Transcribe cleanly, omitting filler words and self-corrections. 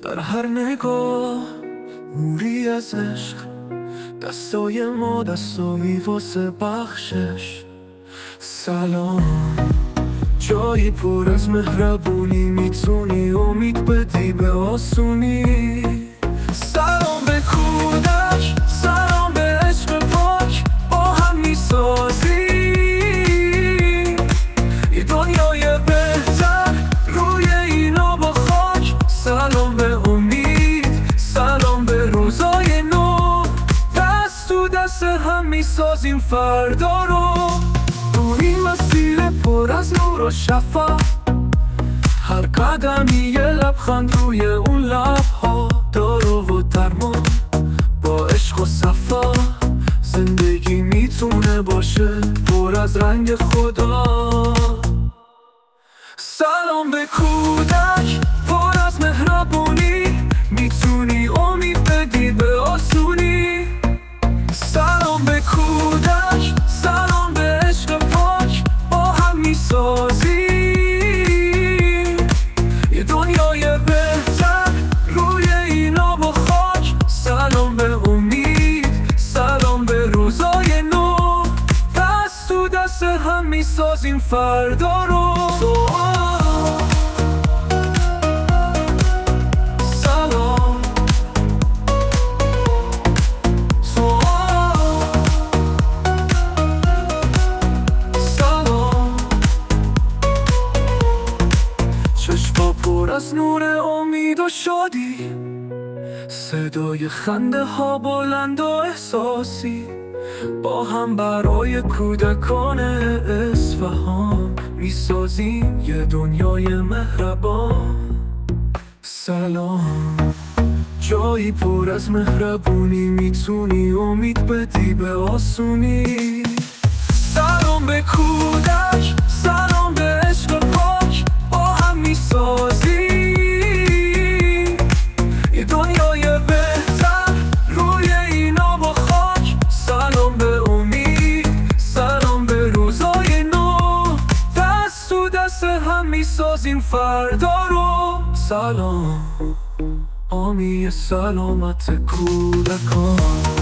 در هر نگاه نوری از عشق، دستای ما دستایی واسه بخشش. سلام، جایی پر از مهربونی، میتونی امید بدی به آسونی. سلام به کودک، سلام به عشق پاک، با هم میسازی یه دنیای بهتر روی این آب و خاک. سلام به امید، سلام به روزای نو، دست تو دست هم میسازیم فردا رو. این مسیر پر از نور و شفا، هر قدمی یه لبخند روی اون لبها. دارو و درمان با عشق و صفا، زندگی میتونه باشه پر از رنگ خدا. سلام به کودک پر از مهربونی، میتونی امید بدی به آسونی. سلام به کودک، سلام به عشق پاک، با هم میسازی یه دنیای بهتر روی این آب و خاک. سلام به امید، سلام به روزای نو، دست تو دست هم میسازیم فردا رو. چشما پر از نور امید و شادی، صدای خنده ها بلند و احساسی، با هم برای کودکان اصفهان میسازیم یه دنیای مهربان. سلام، جایی پر از مهربونی، میتونی امید بدی به آسونی. سلام به کودک، سلام به عشق پاک، با هم میسازی یه دنیای بهتر روی این آب و خاک. سلام به امید، سلام به روزای نو، دست تو دست هم میسازیم فردا رو. سلام، آمی سلامت کودکان.